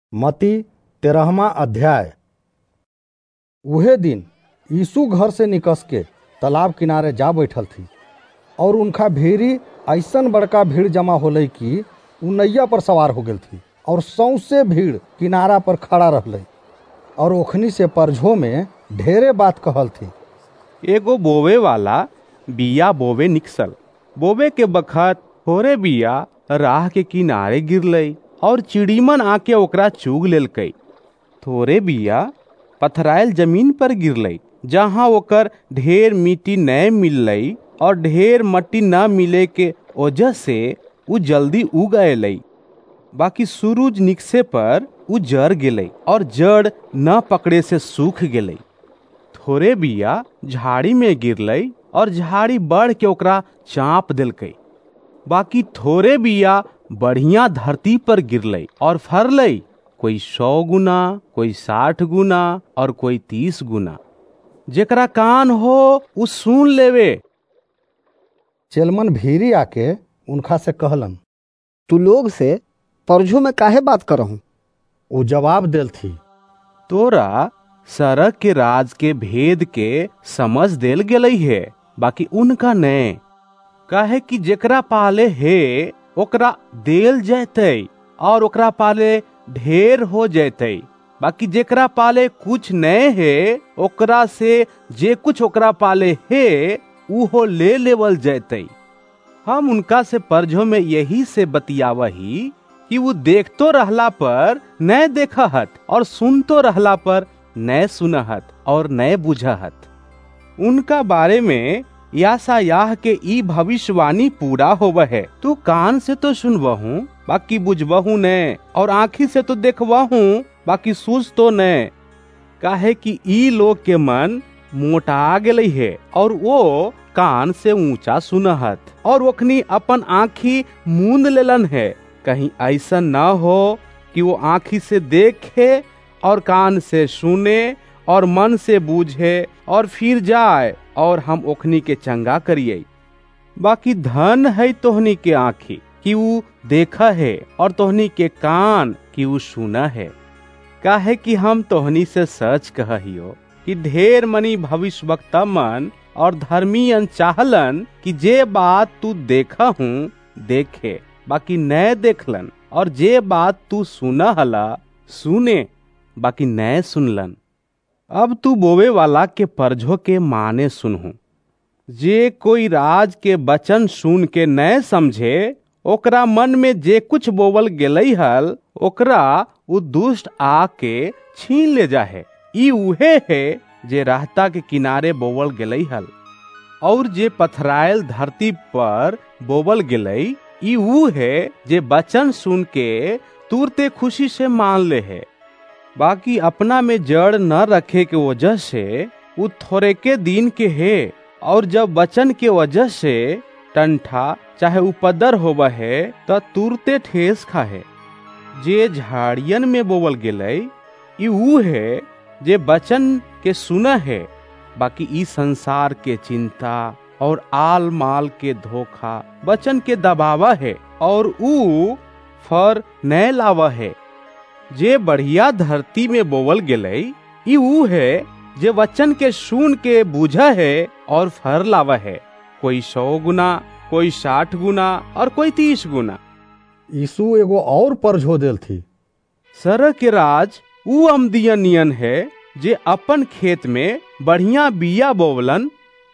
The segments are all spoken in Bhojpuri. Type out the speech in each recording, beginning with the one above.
मत्ती 13वां अध्याय। उहे दिन यीशु घर से निकस के तालाब किनारे जा बैठल थी और उनका भीरी ऐसन बड़का भीड़ जमा होलई कि उ नैया पर सवार हो गेल थी और सौंसे भीड़ किनारा पर खड़ा रहलई और ओखनी से परझो में ढेरे बात कहल थी। एगो बोवे वाला बिया बोवे निकसल। बोवे के बखत थोड़े बिया राह के किनारे गिरलई और चिड़ीमन आके ओकरा चुग लेलकई। थोड़े बिया पथराइल जमीन पर गिरलई, जहाँ ओकर ढेर मिट्टी न मिललई और ढेर मट्टी न मिले के वजह से उ जल्दी उग अयलई। बाकी सूरज निकसे पर उ जर गेलई और जड़ न पकड़े से सूख गेलई। थोड़े बिया झाड़ी में गिरलई और झाड़ी बढ़ के ओकरा चाँप देलकई। बाकी थोड़े बिया बढ़िया धरती पर गिरलई और फरलई, कोई 100 गुना, कोई 60 गुना और कोई 30 गुना। जेकरा कान हो उ सुन लेवे। चेलमन भीरी आके उनका से कहलन, तू लोग से परझो में काहे बात करहूं? वो जवाब देल थी, तोरा सड़क के राज के भेद के समझ देल गेलई है, बाकी उनका नहीं। काहे कि जेकरा पाले है ओकरा देल जैतई और ओकरा पाले ढेर हो जैतई। बाकी जेकरा पाले कुछ नहीं है ओकरा से जे कुछ ओकरा पाले है उहो ले लेवल जैतई। हम उनका से परझो में यही से बतियावही कि वो देखतो रहला पर न देखहत और सुनतो रहला पर न सुनहत और न बुझहत। उनका बारे में याशायाह के ई भविष्यवाणी पूरा होवे है, तू कान से तो सुनबहू बाकी बुझबहू न, और आँखी से तो देखबहू बाकी सूझ तो न। काहे कि ई लोग के मन मोटा गेलई है और वो कान से ऊंचा सुनहत और ओखनी अपन आँखी मूंद लेलन है। कहीं ऐसा न हो कि वो आँखी से देखे और कान से सुने और मन से बूझे और फिर जाए और हम ओखनी के चंगा करिए। बाकी धन है तोहनी के आँखी कि वो देखा है और तोहनी के कान कि वो सुना है। काहे कि हम तोहनी से सच कहियो कि ढेर मनी भविष्यवक्ता मन और धर्मीयन चाहलन कि जे बात तू देखा हूँ देखे, बाकी न देखलन, और जे बात तू सुना हला सुने बाकी न सुनलन। अब तू बोवे वाला के परझो के माने सुनहु। जे कोई राज के वचन सुन के न समझे, ओकरा मन में जे कुछ बोवल गेलई हल ओकरा उ दुष्ट आके छीन ले जाहे। ई उहे है जे रास्ता के किनारे बोवल गेलई हल, और जे पथराइल धरती पर बोवल गेलई ई ऊ है जे वचन सुन के तुरते खुशी से मान ले है। बाकी अपना में जड़ न रखे के वजह से वो थोड़े के दिन के है, और जब वचन के वजह से टंठा चाहे उपदर होवा है तो तुरते ठेस खाहे। जे झाड़ियन में बोवल गेलई ई ऊ है जे वचन के सुना है, बाकी ई संसार के चिंता और आल माल के धोखा वचन के दबावा है और ऊ फर न लावा है। जे बढ़िया धरती में बोवल गेलई ई ऊ है जे वचन के सुन के बूझा है और फर लावा है, कोई 100 गुना, कोई 60 गुना और कोई 30 गुना। यीशु एगो और परझो देल थी, सड़क के राज ऊ अमदियन नियन है जे अपन खेत में बढ़िया बिया बोवलन।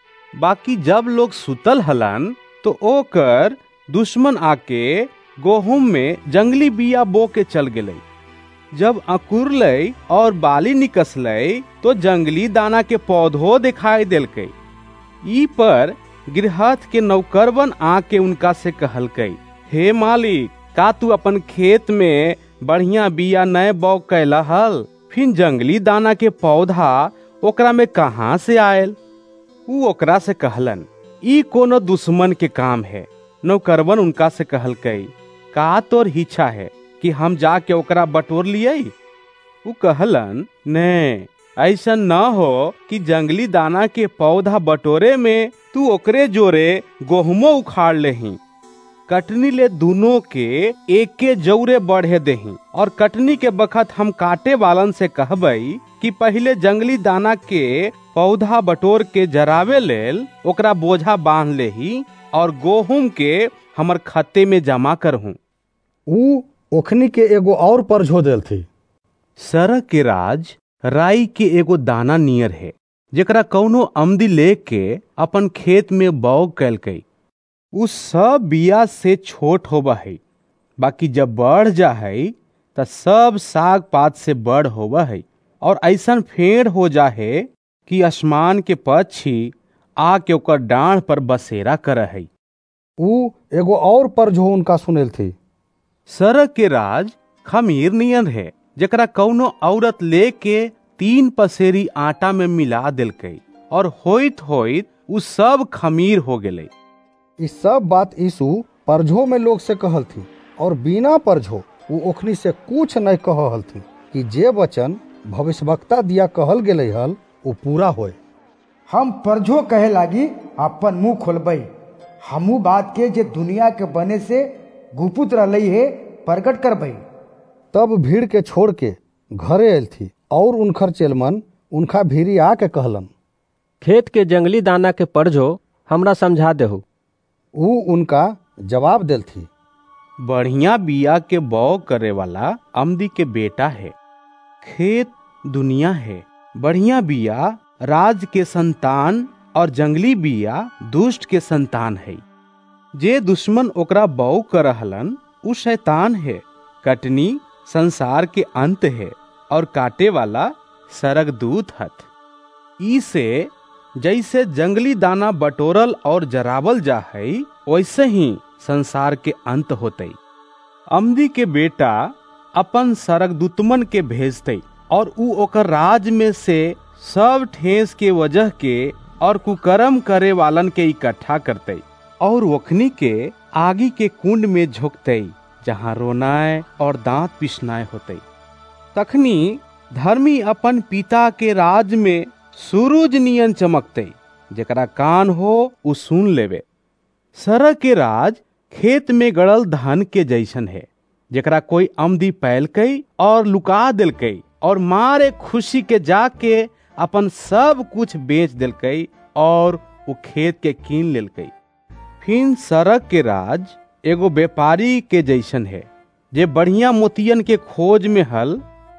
बाकी जब लोग सुतल हलन तो ओकर दुश्मन आके गेहूं में जंगली बिया बो के चल गेलई। जब अंकुरलई और बाली निकसलई तो जंगली दाना के पौधो दिखाई देलकई। ई पर गृहस्थ के नौकरवन आके उनका से कहलकई, हे मालिक, का तू अपन खेत में बढ़िया बिया नए बो कैला हल? फिर जंगली दाना के पौधा ओकरा में कहाँ से आयल? ऊ ओकरा से कहलन, ई कोनो दुश्मन के काम है। नौकरवन उनका से कहलकई, का तोर इच्छा है कि हम जाके ओकरा बटोर लिये? ऊ कहलन, नहीं, ऐसा न हो कि जंगली दाना के पौधा बटोरे में तू ओकरे जोरे गेहूं उखाड़ लेही। कटनी ले दोनों के एके जौरे बढ़े देही, और कटनी के बखत हम काटे वालन से कहबई कि पहले जंगली दाना के पौधा बटोर के जरावे लेल ओकरा बोझा बांध लेही, और गेहूं के हमर खत्ते में जमा करहूं। ऊ ओखनी के एगो और परझो देल थी। सरक के राज राई के एगो दाना नियर है, जेकरा कौनो आमदी लेके अपन खेत में बौ कैलकई। उ सब बिया से छोट होबा है, बाकी जब बढ़ जा है त सब साग पात से बड़ होबा है, और ऐसन फेड़ हो जा है कि आसमान के पक्षी आके ओकर डांढ़ पर बसेरा कर है। ऊ एगो और परझो उनका सुनेल थी। सरक के राज खमीर नियन है, जेकरा कौनो औरत लेके 3 पसेरी आटा में मिला दिलकई, और होइत होइत उ सब खमीर हो गेलै। इस सब बात यीशु परझो में लोग से कहल थी, और बिना परझो वो ओखनी से कुछ नहीं कहल थी कि जे वचन भविष्यवक्ता दिया कहल गेले हल वो पूरा होए। हम परझो कहे लागी अपन मुंह खोलबई, हमू बात के जे दुनिया के बने से गुपुत रही है प्रकट करबई। तब भीड़ के छोड़ के घरे आयल थी, और उनकर चेलमन उनका भीरी आके कहलन, खेत के जंगली दाना के परझो हमरा समझा देहु। ऊ उनका जवाब देल थी, बढ़िया बिया के बौ करे वाला आमदी के बेटा है। खेत दुनिया है, बढ़िया बिया राज के संतान, और जंगली बिया दुष्ट के संतान है। जे दुश्मन ओकरा बौ कर रहलन उ शैतान है। कटनी संसार के अंत है, और काटे वाला सरक दूत हथ। ई से जैसे जंगली दाना बटोरल और जरावल जा है, वैसे ही संसार के अंत होते। आमदी के बेटा अपन सरक दूतमन के भेजते, और ऊ ओकर राज में से सब ठेस के वजह के और कुकर्म करे वालन के इकट्ठा करते, और ओखनी के आगी के कुंड में झोंकते, जहाँ रोनाए और दांत पिसनाए होते। तखनी धर्मी अपन पिता के राज में सूरज नियन चमकते, जेकरा कान हो उ सुन लेवे। सरक के राज खेत में गड़ल धान के जैसन है, जेकरा कोई आमदी पैलकई और लुका दिलकई, और मारे खुशी के जाके अपन सब कुछ बेच दिलकई, और उ खेत के कीन लेलकई। फिर सरक के राज एगो व्यापारी के जैसन है, जे बढ़िया मोतियन के खोज में हल।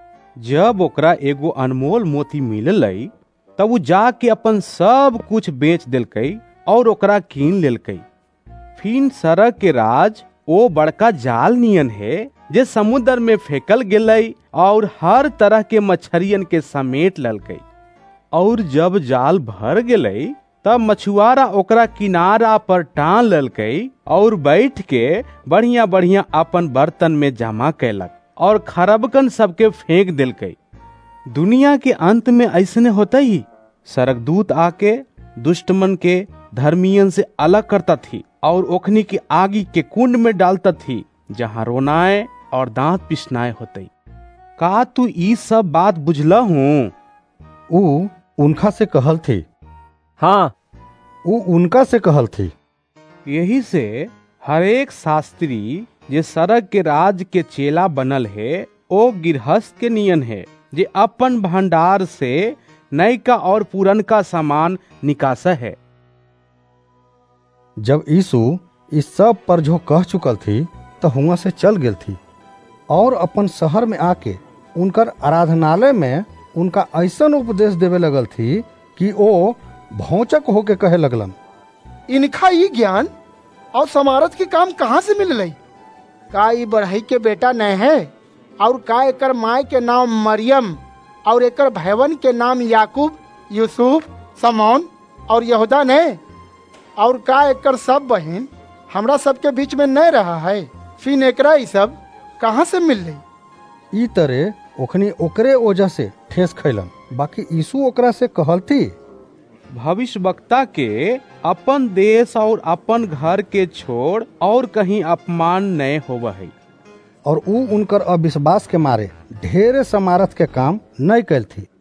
जब ओकरा एगो अनमोल मोती मिललई, तब वो जाके अपन सब कुछ बेच दिलकई और ओकरा कीन लेलकई। फिर सरक के राज ओ बड़का जाल नियन है, जे समुद्र में फेंकल गेलई और हर तरह के मछरियन के समेट ललकई। और जब जाल भर गेलई, तब मछुआरा ओकरा किनारा पर टान ललकई और बैठ के बढ़िया बढ़िया अपन बर्तन में जमा कैलक, और खरबकन सबके फेंक दिलकई। दुनिया के अंत में ऐसने होता ही सरकदूत आके दुष्टमन के धर्मियन से अलग करता थी, और ओखनी की आगी के कुंड में डालता थी, जहाँ रोनाए और दांत पिसनाए होते। का तू ई सब बात बुझला हूँ? ऊ उनका से कहल थी। हाँ, ऊ उनका से कहल थी। यही से हरेक शास्त्री जे सरक के राज के चेला बनल है, ओ गिरहस्थ के नियन है, जे अपन भंडार से नयका और पुरनका सामान निकास है। जब यीशु इस सब पर जो कह चुकल थी, तो हुआ से चल गेल थी, और अपन शहर में आके उनकर आराधनालय में उनका ऐसन उपदेश देवे लगल थी कि ओ भौचक होके कहे लगलन, इनका ये ज्ञान और समारत के काम कहाँ से मिललई? का ई बढ़ई के बेटा नहीं है? और का एकर माय के नाम मरियम और एकर भाईवन के नाम याकूब, यूसुफ, समौन और यहूदा ने? और का एकर सब बहन हमरा सबके बीच में नहीं रहा है? फिर एकरा ई सब कहाँ से मिललई? ई तरह ओखनी ओकरे वजह से ठेस खैलन। बाकी यीशु ओकरा से कहल थी, भविष्यवक्ता के अपन देश और अपन घर के छोड़ और कहीं अपमान नहीं होवा है। और ऊ उनकर अविश्वास के मारे ढेरे समारत के काम नहीं कैल थी।